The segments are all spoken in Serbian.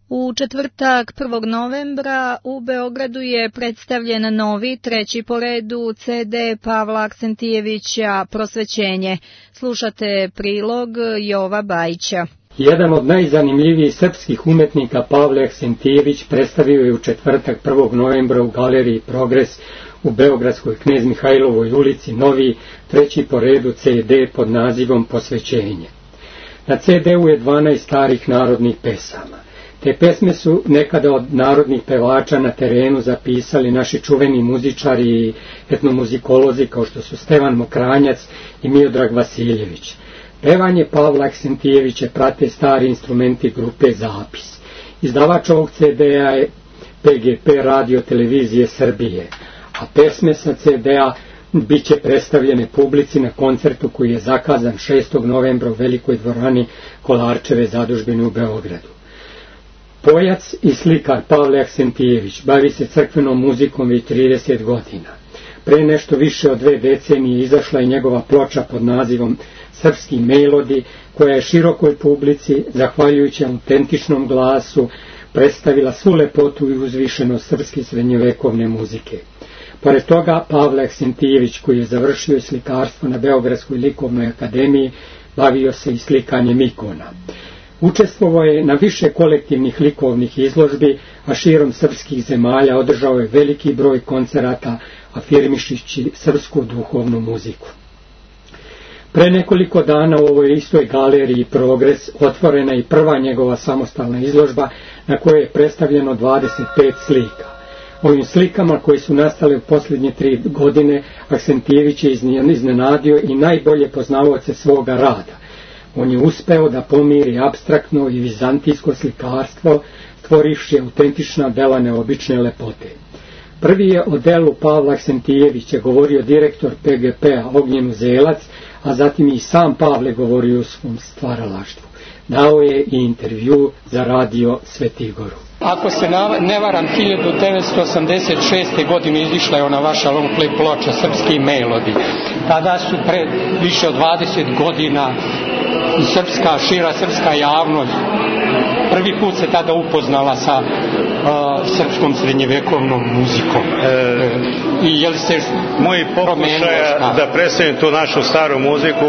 U četvrtak 1. novembra u Beogradu je predstavljen novi, treći po redu CD Pavla Aksentijevića Prosvećenje. Slušate prilog Jova Bajića. Jedan od najzanimljivijih srpskih umetnika Pavle Aksentijević predstavio je u četvrtak 1. novembra u galeriji Progres u Beogradskoj Knez Mihajlovoj ulici novi, treći po redu CD pod nazivom Posvećenje. Na CD-u je 12 starih narodnih pesama. Te pesme su nekada od narodnih pevača na terenu zapisali naši čuveni muzičari i etnomuzikolozi kao što su Stevan Mokranjac i Miodrag Vasiljević. Pevanje Pavla Aksentijevića prate stari instrumenti grupe Zapis. Izdavač ovog CD-a je PGP Radio Televizije Srbije, a pesme sa CD-a bit će predstavljene publici na koncertu koji je zakazan 6. novembra u Velikoj dvorani Kolarčeve zadužbine u Beogradu. Pojac i slikar Pavle Aksentijević bavi se crkvenom muzikom već 30 godina. Pre nešto više od 2 decenije izašla je njegova ploča pod nazivom Srpski melodi, koja je širokoj publici, zahvaljujući autentičnom glasu, predstavila svu lepotu i uzvišenost srpske srednjovekovne muzike. Pored toga, Pavle Aksentijević, koji je završio slikarstvo na Beogradskoj likovnoj akademiji, bavio se i slikanjem ikona. Učestvovao je na više kolektivnih likovnih izložbi, a širom srpskih zemalja održao je veliki broj koncerata, afirmišići srpsku duhovnu muziku. Pre nekoliko dana u ovoj istoj galeriji Progres otvorena je prva njegova samostalna izložba na kojoj je predstavljeno 25 slika. Ovim slikama koje su nastale u posljednje 3 godine Aksentijević je iznenadio i najbolje poznavaoce svoga rada. On je uspeo da pomiri apstraktno i vizantijsko slikarstvo, stvorivši autentična dela neobične lepote. Prvi je o delu Pavla Aksentijevića govorio direktor PGP-a Ognjen Uzelac, a zatim i sam Pavle govorio o svom stvaralaštvu. Dao je i intervju za radio Svetigoru. Ako se ne varam, 1986. godine izišla je ona vaša long play ploča Srpski melodi. Tada su pre više od 20 godina šira srpska javnost prvi put se tada upoznala sa srpskom srednjevekovnom muzikom. I je li se moji pokušaja da predstavim tu našu staru muziku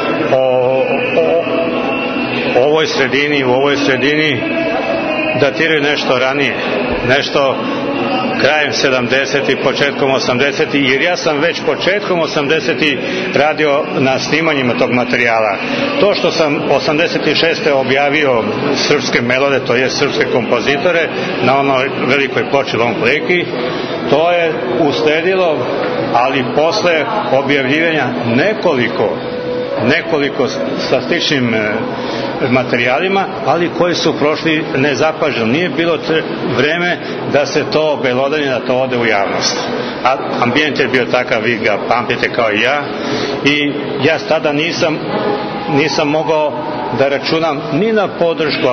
u ovoj sredini datiraju nešto ranije, nešto krajem 70. početkom 80. jer ja sam već početkom 80. radio na snimanjima tog materijala. To što sam 86. objavio srpske melode, to je srpske kompozitore na onoj velikoj ploči long playki, to je usledilo, ali posle objavljivanja nekoliko sa sličnim materijalima, ali koji su prošli nezapaženo. Nije bilo vreme da se to obelodani, da to ode u javnost. A ambijent je bio takav, vi ga pamtite kao i ja, i ja tada nisam mogao da računam ni na podršku,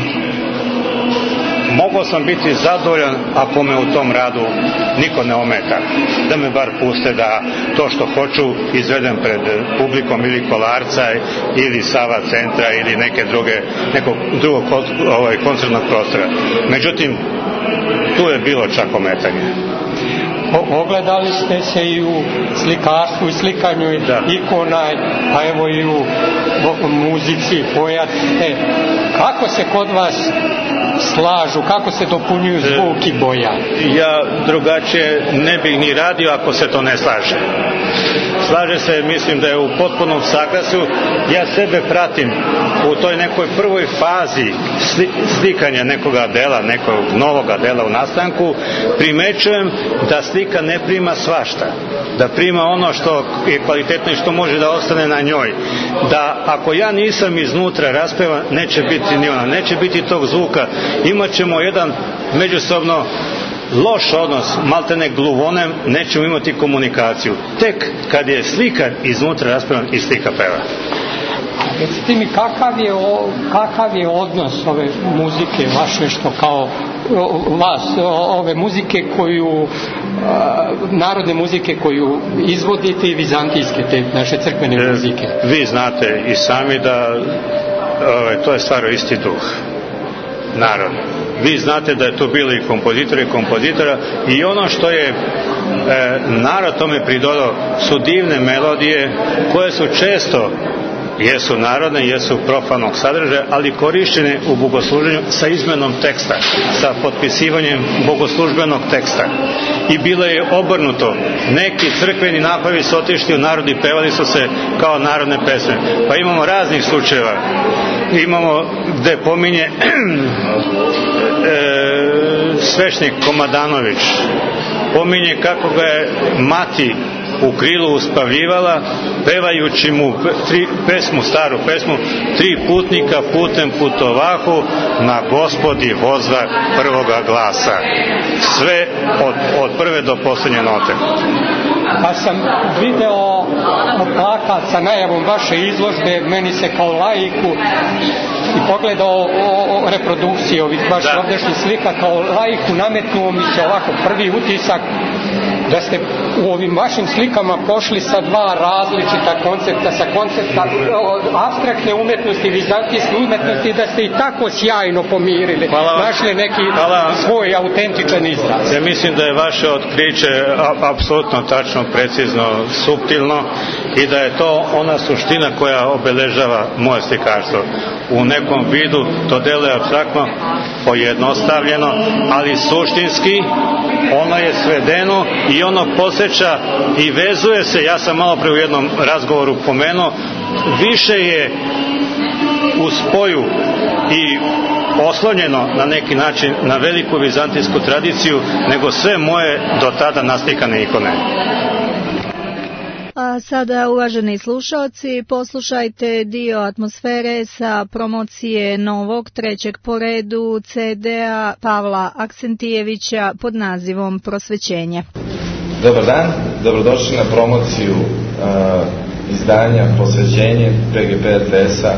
mogao sam biti zadovoljan ako me u tom radu niko ne ometa. Da me bar puste da to što hoću izvedem pred publikom ili Kolarca ili Sava centra ili nekog drugog koncertnog prostora. Međutim, tu je bilo čak ometanje. Ogledali ste se i u slikarstvu i slikanju ikona, a evo i u muzici, pojaste. Kako se kod vas slažu, kako se dopunjuju zvuk i boja? Ja drugačije ne bih ni radio ako se to ne slaže. Slaže se, mislim da je u potpunom saglasju. Ja sebe pratim u toj nekoj prvoj fazi slikanja nekoga dela, nekog novoga dela u nastanku, primećujem da slika ne prima svašta, da prima ono što je kvalitetno i što može da ostane na njoj, da ako ja nisam iznutra raspevan, neće biti ni ona, neće biti tog zvuka, imat ćemo jedan međusobno loš odnos, maltene gluvonem, nećemo imati komunikaciju. Tek kad je slikar iznutra raspevan i slika peva. Recite mi, kakav je odnos ove muzike vaše, što kao vas, ove muzike narodne muzike koju izvodite i vizantijske, te naše crkvene muzike? Vi znate i sami da to je stvarno isti duh. Naravno. vi znate da je tu bilo i kompozitora i ono što je narod tome pridodao su divne melodije koje su često jesu narodne, jesu profanog sadržaja, ali korišćene u bogosluženju sa izmenom teksta, sa potpisivanjem bogoslužbenog teksta. I bilo je obrnuto. Neki crkveni napavi su otišli u narod i pevali su se kao narodne pesme. Pa imamo raznih slučajeva. Imamo gde pominje svešnik Komadanović, pominje kako ga je mati u krilu uspavljivala, pevajući mu staru pesmu, 3 putnika putem putovahu, na Gospodi vozda prvoga glasa. Sve od prve do posljednje note. Pa sam video plakat sa najavom vaše izložbe, meni se kao laiku i pogledao reprodukciju ovih vaših ovdješnjih slika, kao laiku nametnuo mi se ovako prvi utisak da ste u ovim vašim slikama pošli sa 2 različita koncepta, sa koncepta apstraktne umetnosti, vizantijske umetnosti, da ste i tako sjajno pomirili, našli neki svoj autentičan izraz. Ja mislim da je vaše otkriće apsolutno tačno, precizno, suptilno i da je to ona suština koja obeležava moje slikarstvo. U nekom vidu to deluje apstraktno, pojednostavljeno, ali suštinski ono je svedeno i ono posjeća i vezuje se, ja sam malo pre u jednom razgovoru pomenuo, više je u spoju i oslonjeno na neki način na veliku vizantijsku tradiciju nego sve moje do tada naslikane ikone. A sada, uvaženi slušalci, poslušajte dio atmosfere sa promocije novog 3. po redu CD-a Pavla Aksentijevića pod nazivom Prosvećenje. Dobar dan, dobrodošli na promociju izdanja Prosvećenje PGP RTS-a,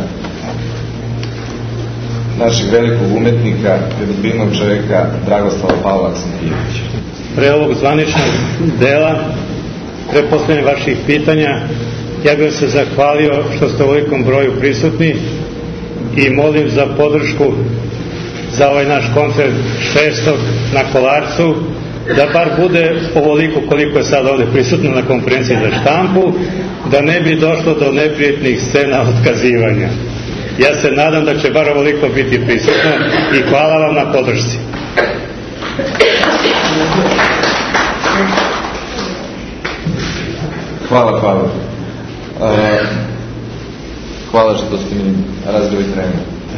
našeg velikog umetnika, ljubimog čovjeka Dragoslava Pavla Aksentijevića. Pre ovog zvaničnog dela, pre posljednje vaših pitanja, ja bih se zahvalio što ste u ovolikom broju prisutni i molim za podršku za ovaj naš koncert 6. na Kolarcu, da bar bude ovoliko koliko je sad ovdje prisutno na konferenciji za štampu, da ne bi došlo do neprijetnih scena otkazivanja. Ja se nadam da će bar ovoliko biti prisutno i hvala vam na podršci. Hvala, Pavel. Hvala što ste mi razbili trenu.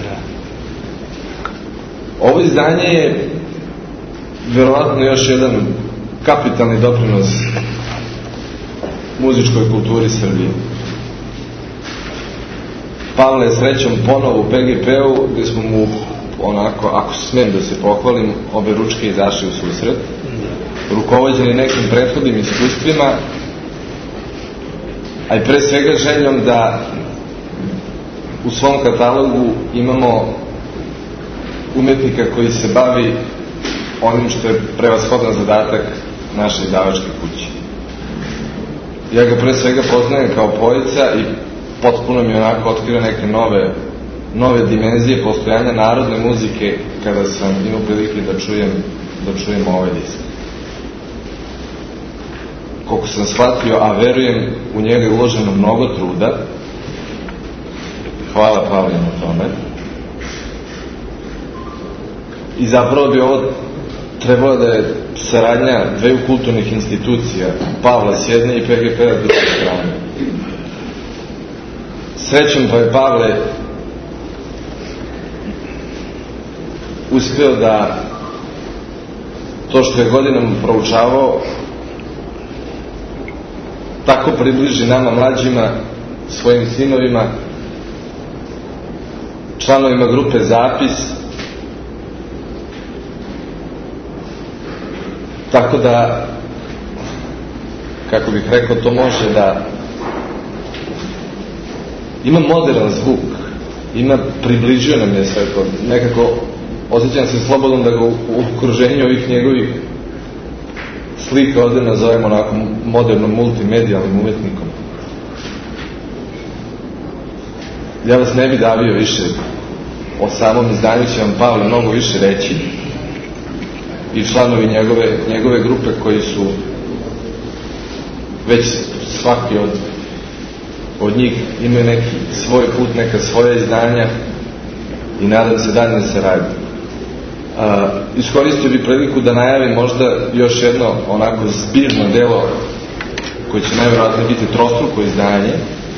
Ovo izdanje je vjerovatno još jedan kapitalni doprinos muzičkoj kulturi Srbije. Pavle je srećom ponovo u PGP-u, gdje smo mu onako, ako smijem da se pohvalim, obe ručke izašli u susret, rukovođeni nekim prethodnim iskustvima, a i pre svega željom da u svom katalogu imamo umetnika koji se bavi onim što je prevashodan zadatak naše izdavačke kuće. Ja ga pre svega poznajem kao poeta i potpuno mi onako otkrio neke nove dimenzije postojanja narodne muzike kada sam imao prilike da čujem ovaj disk. Koliko sam shvatio, a verujem, u njega je uloženo mnogo truda. Hvala Pavle na tome. I zapravo bi ovo trebalo da je saradnja dveju kulturnih institucija, Pavla s jedne i PGP-a s druge strane. Srećom pa je Pavle uspio da to što je godinama proučavao tako približi nama mlađima, svojim sinovima, članovima grupe Zapis, tako da, kako bih rekao, to može da ima modern zvuk, približio nam je sve to, nekako osjećam se slobodno da ga u okruženju ovih njegovih slika ovdje nazovemo onako modernom multimedijalnim umetnikom. Ja vas ne bi davio više o samom izdanju će vam Pavle mnogo više reći i članovi njegove grupe koji su već svaki od njih imaju neki svoj put, neka svoja izdanja i nadam se daljnoj saradnji. Iskoristio bih priliku da najavim možda još jedno onako zbirno delo koje će najvjerojatnije biti trostruko izdanje.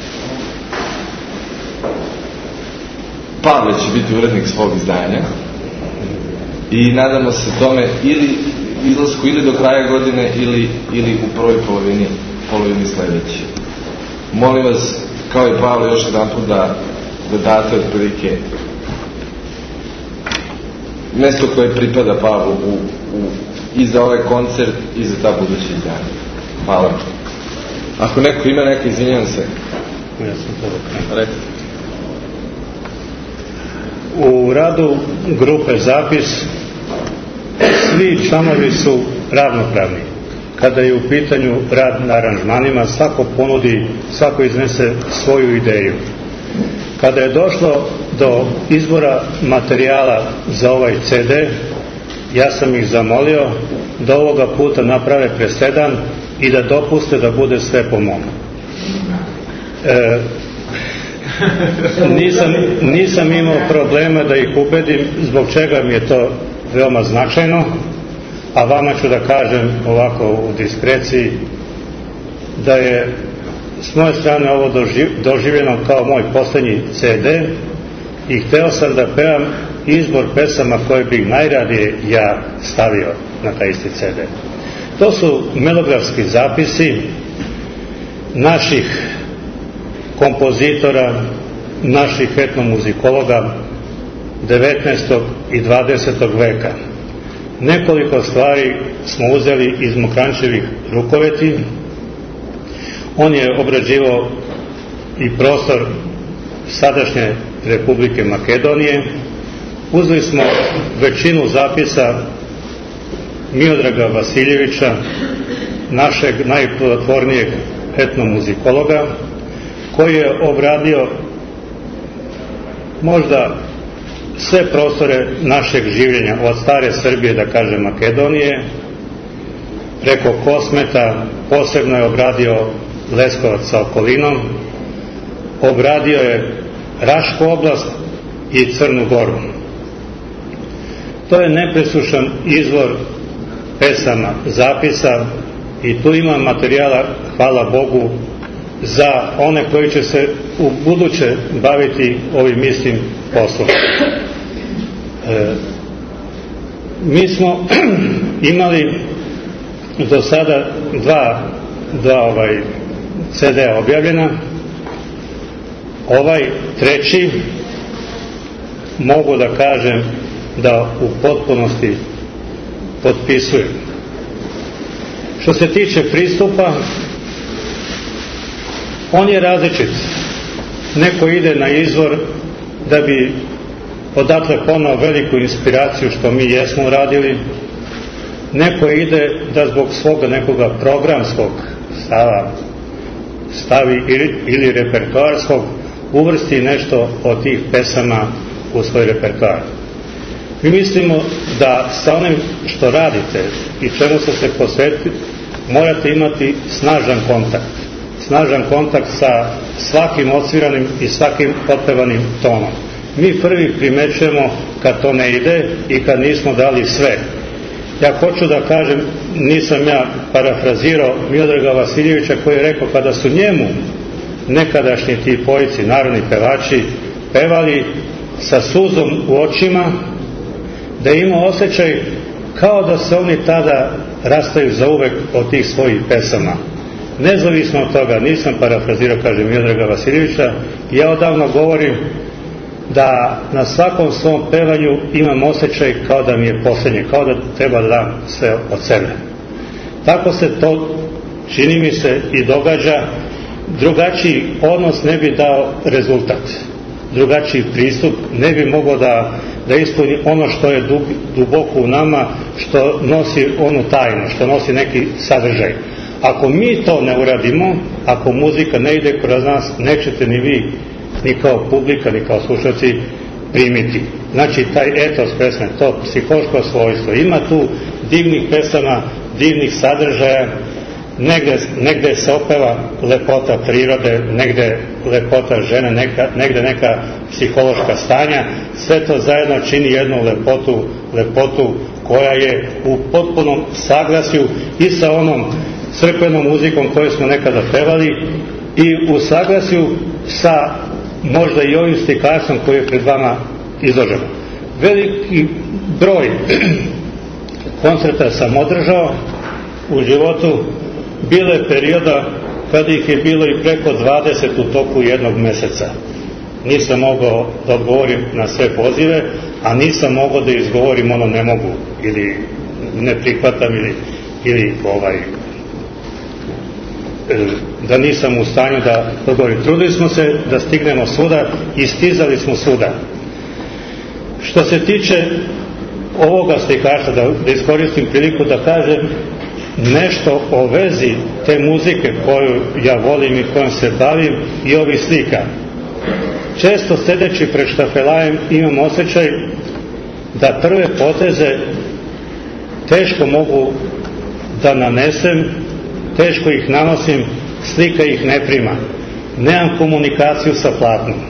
Pavle će biti urednik svog izdanja i nadamo se tome ili izlasku ili do kraja godine ili u prvoj polovini sledeće. Molim vas, kao i Pavle, još jedan put da date otprilike mesto koje pripada Pavlu i za ovaj koncert i za ta buduća izdanja. Hvala. Ako neko ima neka, izvinjam se. Ja sam to rekao. U radu grupe Zapis svi članovi su ravnopravni. Kada je u pitanju rad na aranžmanima, svako iznese svoju ideju. Kada je došlo do izbora materijala za ovaj CD, ja sam ih zamolio da ovoga puta naprave presedan i da dopuste da bude sve po mom. Nisam imao problema da ih ubedim zbog čega mi je to veoma značajno, a vama ću da kažem ovako u diskreciji da je s moje strane ovo doživljeno kao moj poslednji CD i hteo sam da pevam izbor pesama koje bih najradije ja stavio na taj isti CD. To su melografski zapisi naših kompozitora, naših etnomuzikologa 19. i 20. veka. Nekoliko stvari smo uzeli iz Mokranjčevih rukoveti. On je obrađivao i prostor sadašnje Republike Makedonije. Uzeli smo većinu zapisa Miodraga Vasiljevića, našeg najplodotvornijeg etnomuzikologa, koji je obradio možda sve prostore našeg življenja, od stare Srbije, da kažem, Makedonije, preko Kosmeta, posebno je obradio Leskovac sa okolinom, obradio je Rašku oblast i Crnu Goru. To je nepresušan izvor pesama, zapisa i tu ima materijala, hvala Bogu, za one koji će se u buduće baviti ovim istim poslom. Mi smo imali do sada dva CD-a objavljena. Ovaj treći mogu da kažem da u potpunosti potpisujem. Što se tiče pristupa, on je različit. Neko ide na izvor da bi odatle ponao veliku inspiraciju, što mi jesmo uradili. Neko ide da zbog svoga nekoga programskog stava stavi ili repertoarskog uvrsti nešto od tih pesama u svoj repertoar. Mi mislimo da sa onim što radite i čemu ste se posvetili morate imati snažan kontakt sa svakim odsviranim i svakim otpevanim tonom. Mi prvi primećujemo kad to ne ide i kad nismo dali sve. Ja hoću da kažem, nisam ja parafrazirao Miodraga Vasiljevića koji je rekao kada su njemu nekadašnji ti pojici, narodni pevači, pevali sa suzom u očima, da je imao osjećaj kao da se oni tada rastaju zauvek od tih svojih pesama. Nezavisno od toga, nisam parafrazirao, kažem, Miodraga Vasiljevića, ja odavno govorim da na svakom svom pevanju imam osjećaj kao da mi je posljednje, kao da treba da dam sve od sebe. Tako se to, čini mi se, i događa. Drugačiji odnos ne bi dao rezultat. Drugačiji pristup ne bi mogao da ispuni ono što je duboko u nama, što nosi onu tajnu, što nosi neki sadržaj. Ako mi to ne uradimo, ako muzika ne ide kroz nas, nećete ni vi, ni kao publika, ni kao slušalci, primiti. Znači taj etos pesme, to psihološko svojstvo. Ima tu divnih pesama, divnih sadržaja, negde se opeva lepota prirode, negde lepota žene, negde neka psihološka stanja. Sve to zajedno čini jednu lepotu koja je u potpunom saglasju i sa onom crkvenom muzikom koju smo nekada pevali i u saglasju sa možda i ovim slikarstvom koji je pred vama izloženo. Veliki broj koncerta sam održao u životu. Bilo je perioda kada ih je bilo i preko 20 u toku jednog meseca. Nisam mogao da odgovorim na sve pozive, a nisam mogao da izgovorim ono ne mogu ili ne prihvatam ili da nisam u stanju da odgovorim. Trudili smo se da stignemo svuda i stizali smo svuda. Što se tiče ovoga slikarstva, da iskoristim priliku da kažem nešto o vezi te muzike koju ja volim i kojom se bavim i ovih slika. Često sedeći pred štafelajem imam osjećaj da prve poteze teško mogu da nanesem, teško ih nanosim, slika ih ne prima. Nemam komunikaciju sa platnom.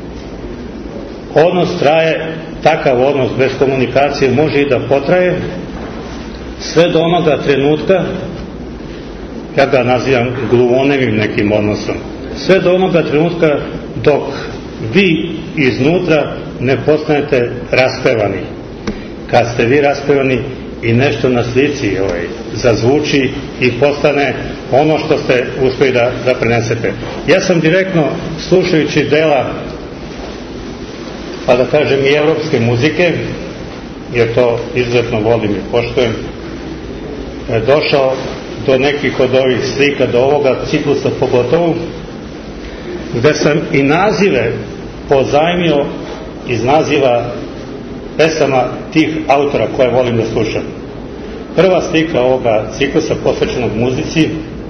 Odnos traje, takav odnos bez komunikacije može i da potraje sve do onoga trenutka, ja ga nazivam gluvonevim nekim odnosom, sve do onoga trenutka dok vi iznutra ne postanete raspevani. Kad ste vi raspevani i nešto na slici zazvuči i postane ono što ste uspeli da prenesete. Ja sam direktno, slušajući dela, pa da kažem i evropske muzike, jer to izuzetno volim i poštujem, došao do nekih od ovih slika, do ovoga ciklusa pogotovo, gde sam i nazive pozajmio iz naziva pesama tih autora koje volim da slušam. Prva slika ovoga ciklusa posvećenog muzici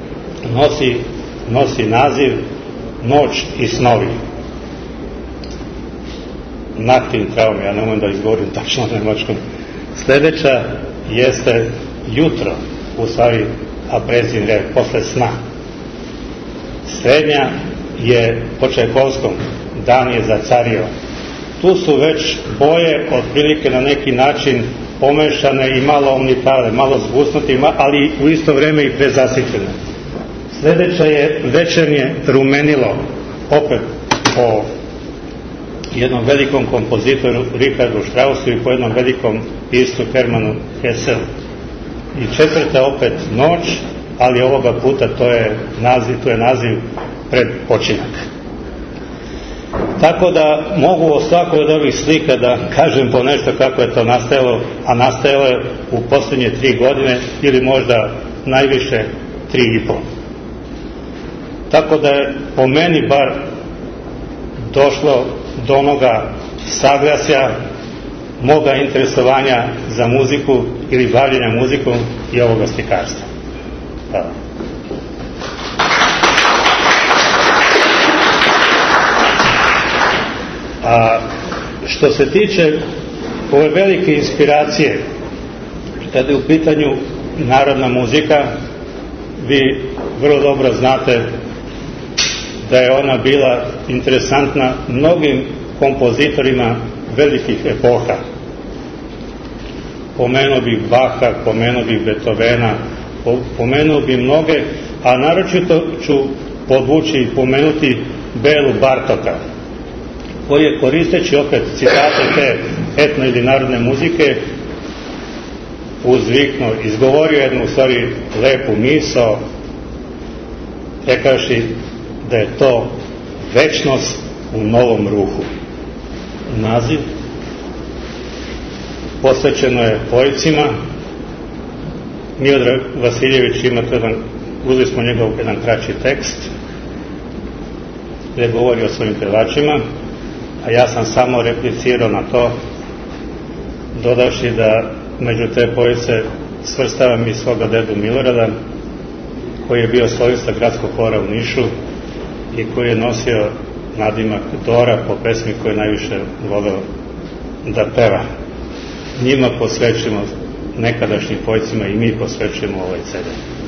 nosi naziv Noć i snovi. Naktin traum, ja ne umem da izgovorim tačno na nemačkom. Sljedeća jeste jutro, u stvari abrezin rev, posle sna. Srednja je po Čajkovskom, dan je zacario. Tu su već boje otprilike na neki način pomešane i malo omnitale, malo zgusnute, ali u isto vreme i prezasićene. Sljedeća je večernje rumenilo, opet po jednom velikom kompozitoru Richardu Straussu i po jednom velikom piscu Hermanu Hesselu. I četvrta opet noć, ali ovoga puta to je naziv pred počinak. Tako da mogu o svakoj od ovih slika da kažem po nešto kako je to nastajalo, a nastajalo je u posljednje 3 godine ili možda najviše 3,5. Tako da je po meni bar došlo do onoga saglasja moga interesovanja za muziku ili bavljenja muzikom i ovoga slikarstva. Hvala. A što se tiče ove velike inspiracije, kada je u pitanju narodna muzika, vi vrlo dobro znate da je ona bila interesantna mnogim kompozitorima velikih epoha. Pomenuo bih Baha, pomenuo bih Beethovena, pomenuo bih mnoge, a naročito ću podvući i pomenuti Belu Bartoka, koji je, koristeći opet citate te etno ili narodne muzike, uzviknuo, izgovorio jednu u stvari lepu misao, rekavši da je to večnost u novom ruhu. Naziv posvećeno je poecima. Miodrag Vasiljević ima to uzeli smo njegov jedan kraći tekst gdje govori o svojim pevačima, a ja sam samo replicirao na to, dodavši da među te poece svrstavam i svoga dedu Milorada, koji je bio solista gradskog hora u Nišu i koji je nosio nadimak Dora po pesmi koju je najviše voleo da peva. Njima posvećujemo, nekadašnjim pojcima, i mi posvećujemo ovaj CD.